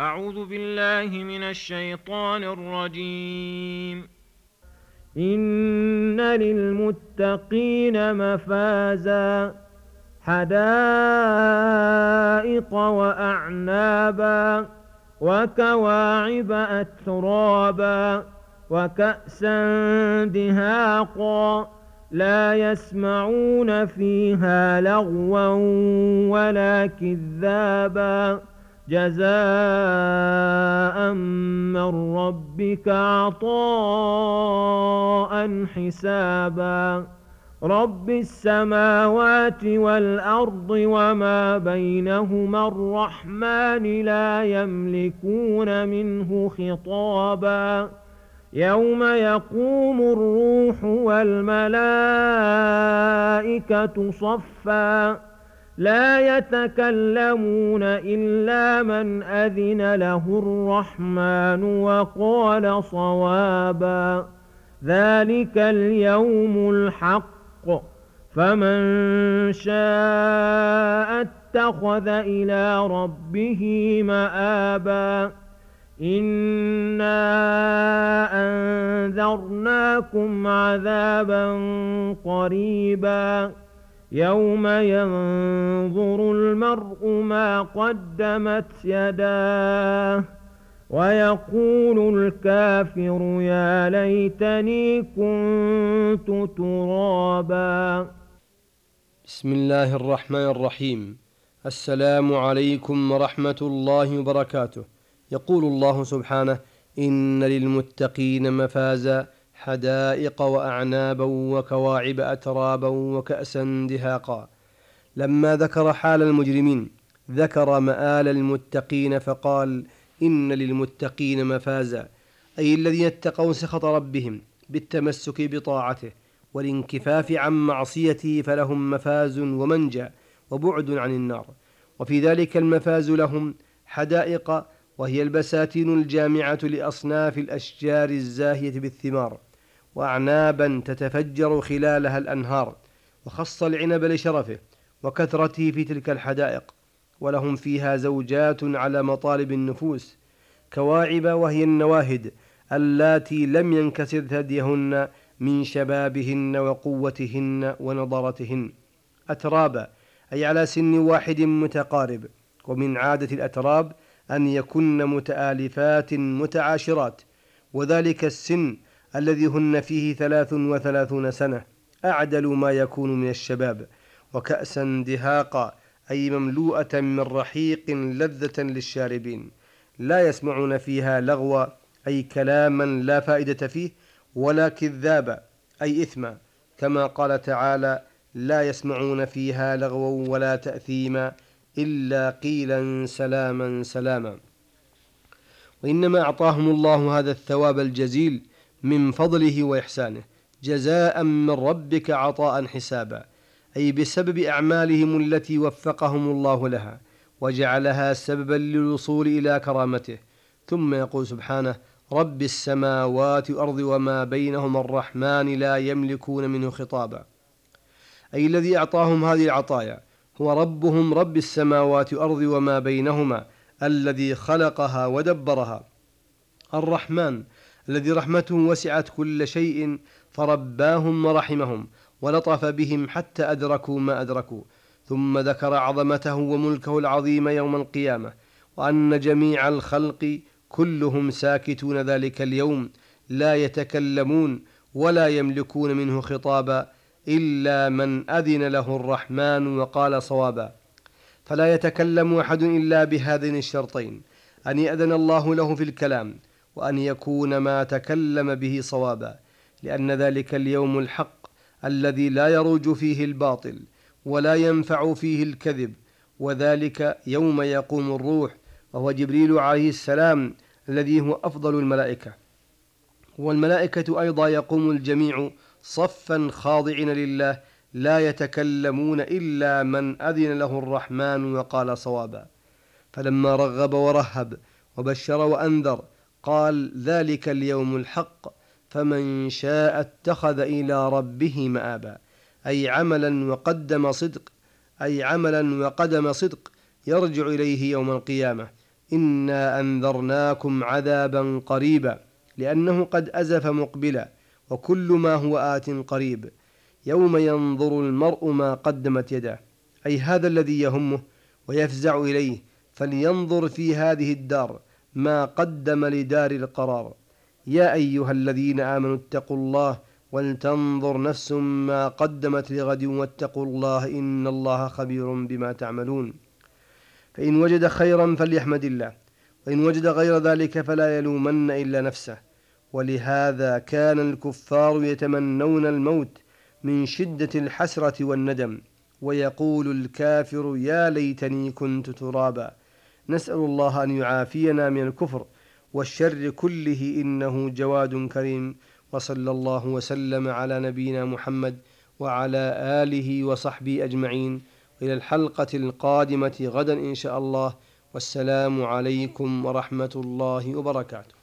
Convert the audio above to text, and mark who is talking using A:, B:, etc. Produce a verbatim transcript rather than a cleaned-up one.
A: أعوذ بالله من الشيطان الرجيم. إن للمتقين مفازا حدائق وأعنابا وكواعب أترابا وكأسا دهاقا لا يسمعون فيها لغوا ولا كذابا جزاء من ربك عطاء حسابا رب السماوات والأرض وما بينهما الرحمن لا يملكون منه خطابا يوم يقوم الروح والملائكة صفا لا يتكلمون إلا من أذن له الرحمن وقال صوابا ذلك اليوم الحق فمن شاء اتخذ إلى ربه مآبا إنا أنذرناكم عذابا قريبا يوم ينظر المرء ما قدمت يداه ويقول الكافر يا ليتني كنت ترابا.
B: بسم الله الرحمن الرحيم. السلام عليكم ورحمة الله وبركاته. يقول الله سبحانه: إن للمتقين مفازا حدائق وأعنابا وكواعب أترابا وكأسا دهاقا. لما ذكر حال المجرمين ذكر مآل المتقين فقال: إن للمتقين مفازا، أي الذين اتقوا سخط ربهم بالتمسك بطاعته والانكفاف عن معصيته فلهم مفاز ومنجى وبعد عن النار. وفي ذلك المفاز لهم حدائق، وهي البساتين الجامعة لأصناف الأشجار الزاهية بالثمار، وأعنابا تتفجر خلالها الأنهار، وخص العنب لشرفه وكثرته في تلك الحدائق. ولهم فيها زوجات على مطالب النفوس، كواعب وهي النواهد اللاتي لم ينكسر ثديهن من شبابهن وقوتهن ونضرتهن. أترابا أي على سن واحد متقارب، ومن عادة الأتراب أن يكن متآلفات متعاشرات، وذلك السن الذي هن فيه ثلاث وثلاثون سنة أعدل ما يكون من الشباب. وكأسا دهاقا أي مملوءة من رحيق لذة للشاربين، لا يسمعون فيها لغوا أي كلاما لا فائدة فيه، ولا كذابا أي إثما، كما قال تعالى: لا يسمعون فيها لغوا ولا تأثيما إلا قيلا سلاما سلاما. وإنما أعطاهم الله هذا الثواب الجزيل من فضله وإحسانه جزاء من ربك عطاء حسابا، أي بسبب أعمالهم التي وفقهم الله لها وجعلها سببا للوصول إلى كرامته. ثم يقول سبحانه: رب السماوات والأرض وما بينهما الرحمن لا يملكون منه خطابا، أي الذي أعطاهم هذه العطايا هو ربهم رب السماوات والأرض وما بينهما، الذي خلقها ودبرها، الرحمن الذي رحمته وسعت كل شيء فرباهم ورحمهم ولطف بهم حتى أدركوا ما أدركوا. ثم ذكر عظمته وملكه العظيم يوم القيامة، وأن جميع الخلق كلهم ساكتون ذلك اليوم لا يتكلمون ولا يملكون منه خطابا إلا من أذن له الرحمن وقال صوابا. فلا يتكلم أحد إلا بهذين الشرطين: أن يأذن الله له في الكلام، وأن يكون ما تكلم به صوابا، لأن ذلك اليوم الحق الذي لا يروج فيه الباطل ولا ينفع فيه الكذب، وذلك يوم يقوم الروح، وهو جبريل عليه السلام الذي هو أفضل الملائكة. والملائكة أيضا يقوم الجميع صفا خاضعين لله لا يتكلمون إلا من أذن له الرحمن وقال صوابا. فلما رغب ورهب وبشر وأنذر قال: ذلك اليوم الحق فمن شاء اتخذ إلى ربه مآبا، أي عملا وقدم صدق أي عملا وقدم صدق يرجع إليه يوم القيامة، إنا أنذرناكم عذابا قريبا، لأنه قد أزف مقبلا، وكل ما هو آت قريب. يوم ينظر المرء ما قدمت يداه، أي هذا الذي يهمه ويفزع إليه، فلينظر في هذه الدار ما قدم لدار القرار. يا أيها الذين آمنوا اتقوا الله ولتنظر نفس ما قدمت لغد واتقوا الله إن الله خبير بما تعملون. فإن وجد خيرا فليحمد الله، وإن وجد غير ذلك فلا يلومن إلا نفسه. ولهذا كان الكفار يتمنون الموت من شدة الحسرة والندم، ويقول الكافر يا ليتني كنت ترابا. نسأل الله أن يعافينا من الكفر والشر كله إنه جواد كريم. وصلى الله وسلم على نبينا محمد وعلى آله وصحبه أجمعين، إلى الحلقة القادمة غدا إن شاء الله، والسلام عليكم ورحمة الله وبركاته.